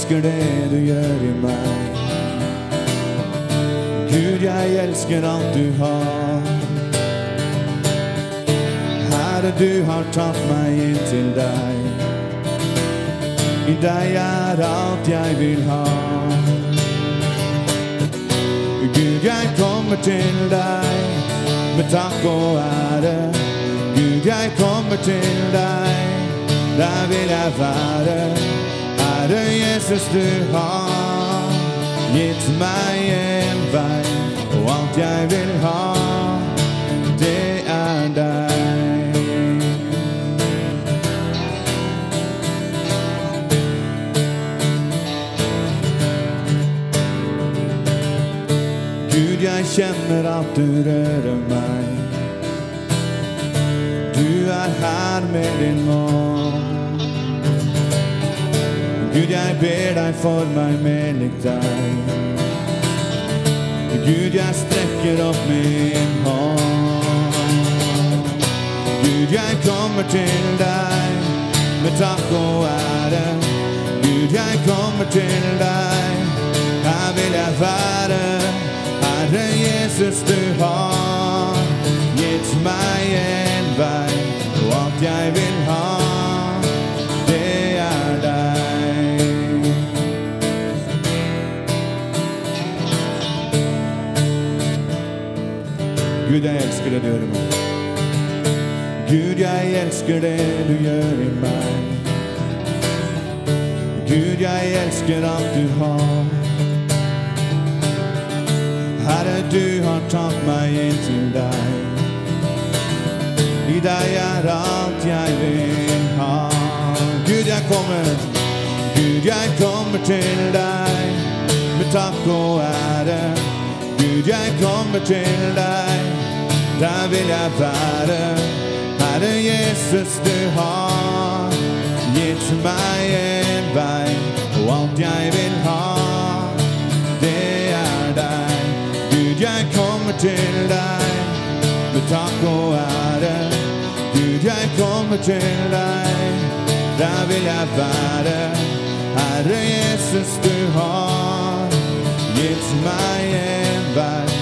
elsker det du gjør i meg. Gud, jeg elsker alt du har. Herre, du har tatt meg inn til deg. I deg er alt jeg vil ha. Gud, jeg kommer til deg med takk og ære. Gud, jeg kommer til deg, der vil jeg være. Ære Jesus, du har gitt meg en vei, og alt jeg vil ha, det er deg. Gud, jeg kjenner at du rører meg. Du er her med din ånd. Gud, jeg ber deg for meg med lik deg. Gud, jeg strekker opp min hånd. Gud, jeg kommer til deg med takk og ære. Gud, jeg kommer til deg, her vil jeg være. Herre Jesus, du har gitt meg en vei, og alt jeg vil ha, det er deg. Gud, jeg elsker det du gjør i meg. Gud, jeg elsker det du gjør i meg. Gud, jeg elsker alt du har. Herre, du har tatt meg inn til deg. I deg er alt jeg vil ha. Gud, jeg kommer. Gud, jeg kommer til deg med takk og ære. Gud, jeg kommer til deg, der vil jeg være. Herre Jesus, du har gitt meg en vei, og alt jeg vil ha, det er deg. Gud, jeg kommer til deg med takk og ære. Gud, jeg kommer til deg, der vil jeg være. Herre Jesus, du har gitt meg en vei,